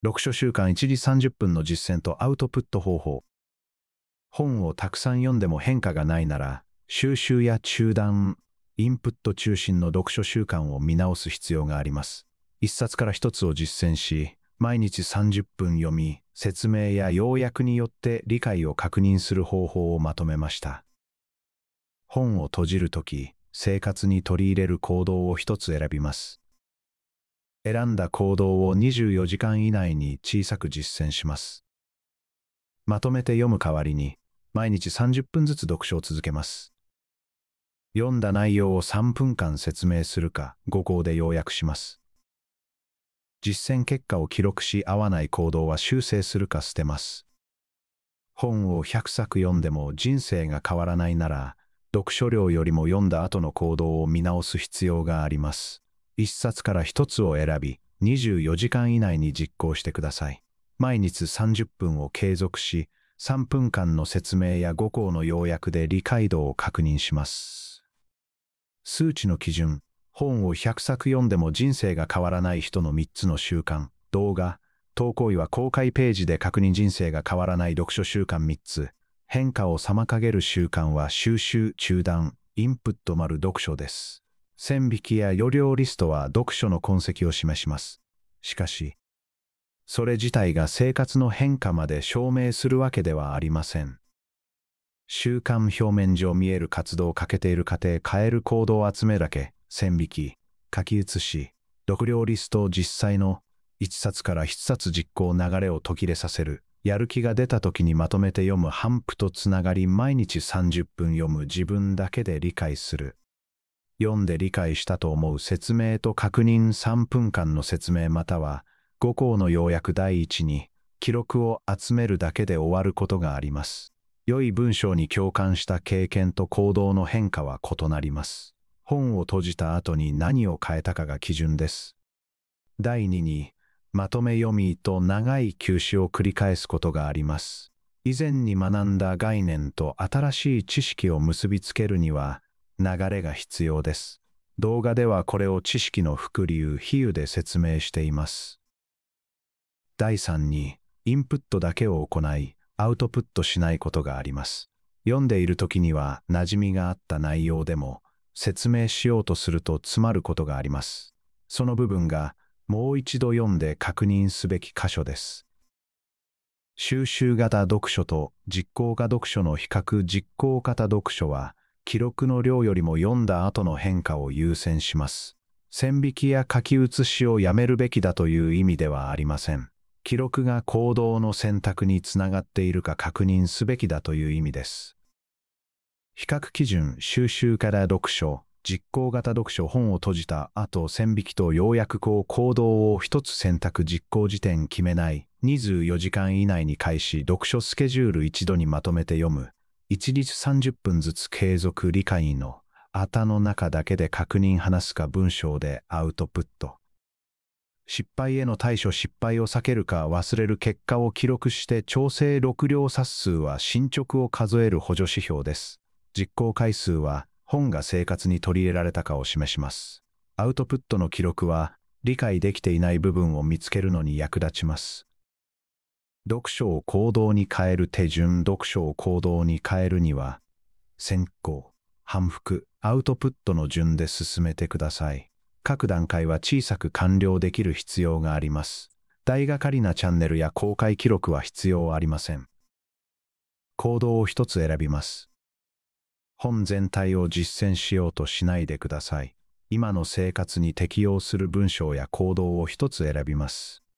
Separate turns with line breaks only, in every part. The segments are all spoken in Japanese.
読書習慣1時30分の実践とアウトプット方法。本をたくさん読んでも変化がないなら、収集や中断、インプット中心の読書習慣を見直す必要があります。一冊から一つを実践し、毎日30分読み、説明や要約によって理解を確認する方法をまとめました。本を閉じるとき、生活に取り入れる行動を一つ選びます。選んだ行動を24時間以内に小さく実践します。まとめて読む代わりに、毎日30分ずつ読書を続けます。読んだ内容を3分間説明するか、5項で要約します。実践結果を記録し、合わない行動は修正するか捨てます。本を100冊読んでも人生が変わらないなら、読書量よりも読んだ後の行動を見直す必要があります。1冊から1つを選び、24時間以内に実行してください。毎日30分を継続し、3分間の説明や5項の要約で理解度を確認します。数値の基準。本を100冊読んでも人生が変わらない人の3つの習慣。動画、投稿は公開ページで確認人生が変わらない読書習慣3つ。変化を妨げる習慣は収集、中断、インプット丸読書です。線引きや余量リストは読書の痕跡を示します。しかし、それ自体が生活の変化まで証明するわけではありません。習慣表面上見える活動をかけている過程、変える行動を集めるだけ、線引き、書き写し、読量リストを実際の1冊から1冊実行流れを途切れさせる。やる気が出た時にまとめて読む反復とつながり、毎日30分読む自分だけで理解する。読んで理解したと思う説明と確認3分間の説明または5項の要約第一に記録を集めるだけで終わることがあります。良い文章に共感した経験と行動の変化は異なります。本を閉じた後に何を変えたかが基準です。第2にまとめ読みと長い休止を繰り返すことがあります。以前に学んだ概念と新しい知識を結びつけるには流れが必要です。動画ではこれを知識の伏流、比喩で説明しています。第3に、インプットだけを行い、アウトプットしないことがあります。読んでいる時には馴染みがあった内容でも、説明しようとすると詰まることがあります。その部分が、もう一度読んで確認すべき箇所です。収集型読書と実行型読書の比較。実行型読書は、記録の量よりも読んだ後の変化を優先します。線引きや書き写しをやめるべきだという意味ではありません。記録が行動の選択につながっているか確認すべきだという意味です。比較基準。収集型読書、実行型読書。本を閉じた後、線引きと要約行動を一つ選択。実行時点決めない。24時間以内に開始。読書スケジュール一度にまとめて読む。1日30分ずつ継続。理解の頭の中だけで確認。話すか文章でアウトプット。失敗への対処。失敗を避けるか忘れる結果を記録して調整。録量冊数は進捗を数える補助指標です。実行回数は本が生活に取り入れられたかを示します。アウトプットの記録は理解できていない部分を見つけるのに役立ちます。読書を行動に変える手順。読書を行動に変えるには、先行、反復、アウトプットの順で進めてください。各段階は小さく完了できる必要があります。大掛かりなチャンネルや公開記録は必要ありません。行動を一つ選びます。本全体を実践しようとしないでください。今の生活に適用する文章や行動を一つ選びます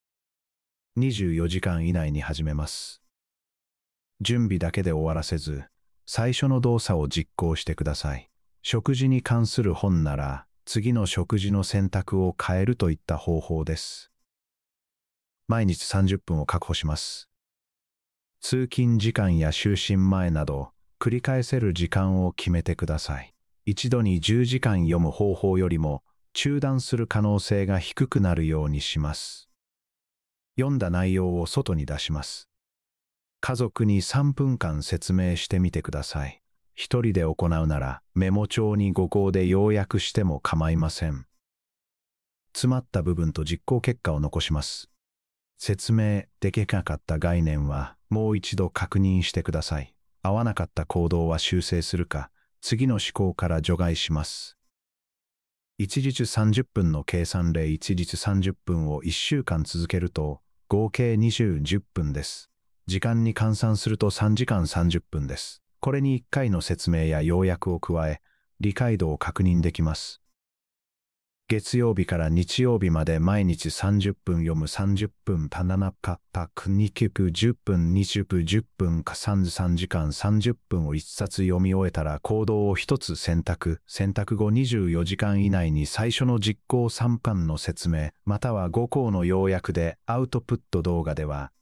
。24時間以内に始めます。準備だけで終わらせず、最初の動作を実行してください。食事に関する本なら、次の食事の選択を変えるといった方法です。毎日30分を確保します。通勤時間や就寝前など、繰り返せる時間を決めてください。一度に10時間読む方法よりも、中断する可能性が低くなるようにします。読んだ内容を外に出します。家族に3分間説明してみてください。一人で行うならメモ帳に5項で要約しても構いません。詰まった部分と実行結果を残します。 説明できなかった概念はもう一度確認してください。合わなかった行動は修正するか、次の思考から除外します。一日30分の計算例一日30分を1週間続けると、合計20分です。時間に換算すると3時間30分です。これに1回の説明や要約を加え、理解度を確認できます。月曜日から日曜日まで毎日30分読む30分パナナカパク2曲10分20分10分か3時間30分を1冊読み終えたら行動を1つ選択後24時間以内に最初の実行3巻の説明または5項の要約でアウトプット動画では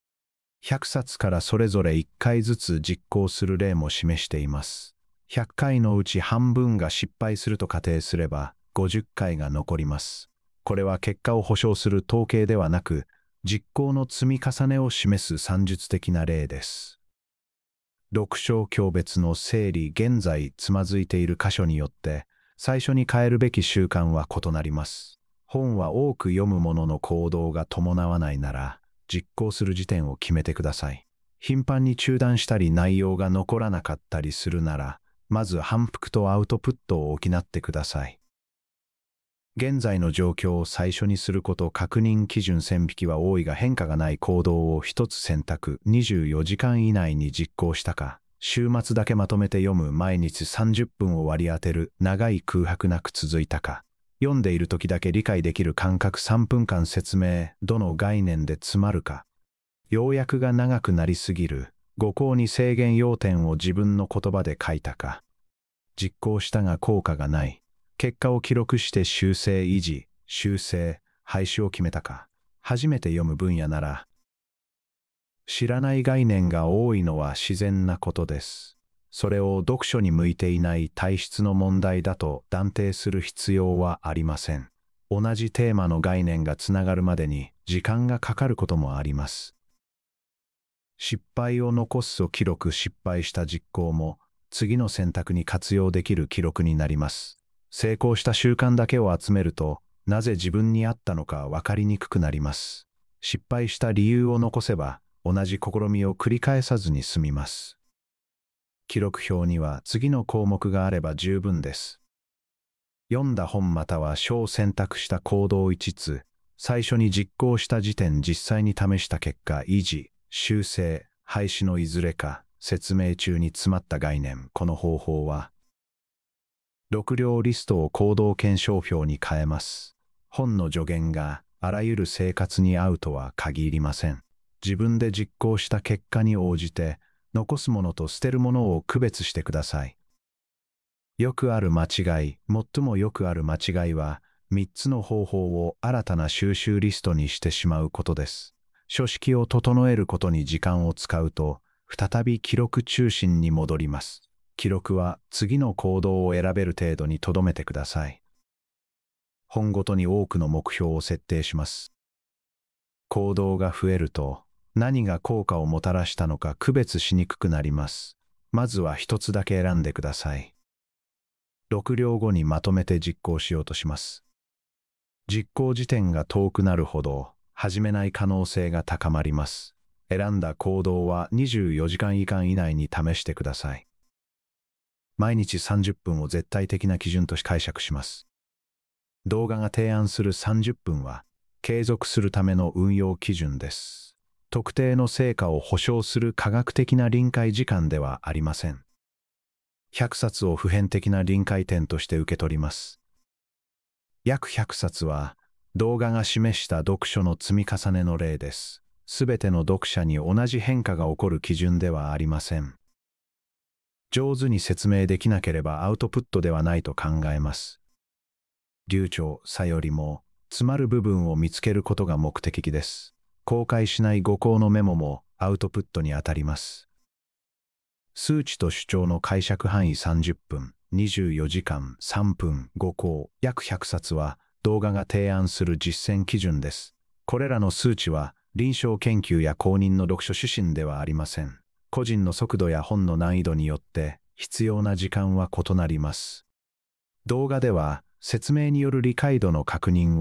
100冊からそれぞれ1回ずつ実行する例も示しています。100回のうち半分が失敗すると仮定すれば50回が残ります。これは結果を保証する統計ではなく、実行の積み重ねを示す算術的な例です。読書教別の整理現在つまずいている箇所によって、最初に変えるべき習慣は異なります。本は多く読むものの行動が伴わないなら、実行する時点を決めてください。頻繁に中断したり内容が残らなかったりするなら、まず反復とアウトプットを補ってください。現在の状況を最初にすること確認基準線引きは多いが変化がない行動を一つ選択24時間以内に実行したか、週末だけまとめて読む毎日30分を割り当てる長い空白なく続いたか、読んでいる時だけ理解できる間隔3分間説明どの概念で詰まるか、要約が長くなりすぎる5項に制限要点を自分の言葉で書いたか、実行したが効果がない。結果を記録して修正維持、修正、廃止を決めたか。初めて読む分野なら、知らない概念が多いのは自然なことです。それを読書に向いていない体質の問題だと断定する必要はありません。同じテーマの概念がつながるまでに時間がかかることもあります。失敗を残すを記録失敗した実行も次の選択に活用できる記録になります。成功した習慣だけを集めると、なぜ自分に合ったのか分かりにくくなります。失敗した理由を残せば、同じ試みを繰り返さずに済みます。記録表には次の項目があれば十分です。読んだ本または書を選択した行動5つ、最初に実行した時点実際に試した結果、維持、修正、廃止のいずれか、説明中に詰まった概念、この方法は、6両リストを行動検証表に変えます。本の助言があらゆる生活に合うとは限りません。自分で実行した結果に応じて、残すものと捨てるものを区別してください。よくある間違い、最もよくある間違いは、3つの方法を新たな収集リストにしてしまうことです。書式を整えることに時間を使うと、再び記録中心に戻ります。記録は次の行動を選べる程度に留めてください。本ごとに多くの目標を設定します。行動が増えると何が効果をもたらしたのか区別しにくくなります。まずは一つだけ選んでください。6両後にまとめて実行しようとします。実行時点が遠くなるほど始めない可能性が高まります。選んだ行動は24時間以内に試してください。毎日30分を絶対的な基準とし解釈します。動画が提案する30分は、継続するための運用基準です。特定の成果を保証する科学的な臨界時間ではありません。100冊を普遍的な臨界点として受け取ります。約100冊は、動画が示した読書の積み重ねの例です。すべての読者に同じ変化が起こる基準ではありません。上手に説明できなければアウトプットではないと考えます。流暢さよりも詰まる部分を見つけることが目的です。公開しない5項のメモもアウトプットにあたります。数値と主張の解釈範囲30分、24時間、3分、5項、約100冊は動画が提案する実践基準です。これらの数値は臨床研究や公認の読書指針ではありません。個人の速度や本の難易度によって必要な時間は異なります。動画では説明による理解度の確認を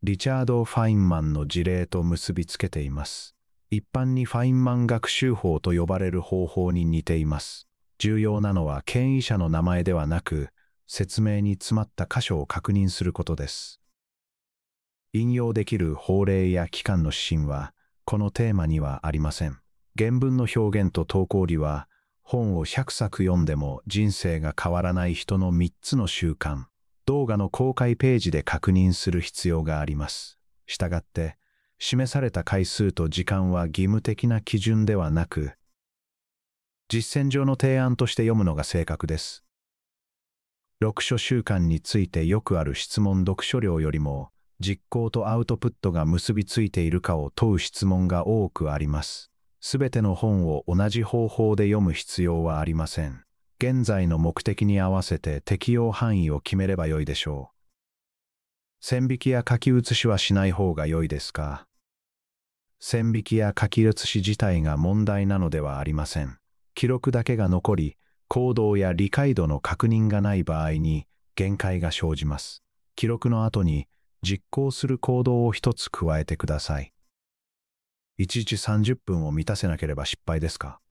リチャード・ファインマンの事例と結びつけています。一般にファインマン学習法と呼ばれる方法に似ています。重要なのは権威者の名前ではなく、説明に詰まった箇所を確認することです。引用できる法令や機関の指針は、このテーマにはありません。原文の表現と投稿理は、本を100作読んでも人生が変わらない人の3つの習慣、動画の公開ページで確認する必要があります。したがって、示された回数と時間は義務的な基準ではなく、実践上の提案として読むのが正確です。読書習慣についてよくある質問読書量よりも、実行とアウトプットが結びついているかを問う質問が多くあります。すべての本を同じ方法で読む必要はありません。現在の目的に合わせて適用範囲を決めればよいでしょう。線引きや書き写しはしない方が良いですか？線引きや書き写し自体が問題なのではありません。記録だけが残り、行動や理解度の確認がない場合に限界が生じます。記録の後に実行する行動を一つ加えてください。1日30分を満たせなければ失敗ですか？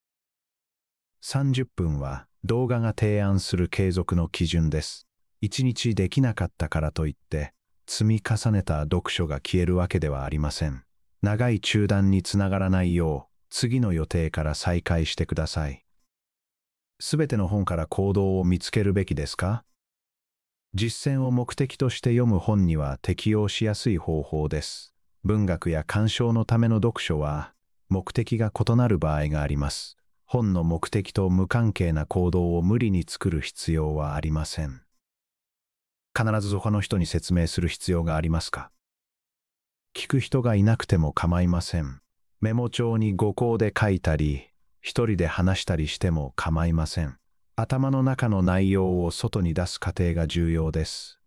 30 分は動画が提案する継続の基準です。1日できなかったからといって、積み重ねた読書が消えるわけではありません。長い中断につながらないよう、次の予定から再開してください。すべての本から行動を見つけるべきですか？実践を目的として読む本には適用しやすい方法です。文学や鑑賞のための読書は、目的が異なる場合があります。本の目的と無関係な行動を無理に作る必要はありません。必ず他の人に説明する必要がありますか？聞く人がいなくても構いません。メモ帳に語稿で書いたり、一人で話したりしても構いません。頭の中の内容を外に出す過程が重要です。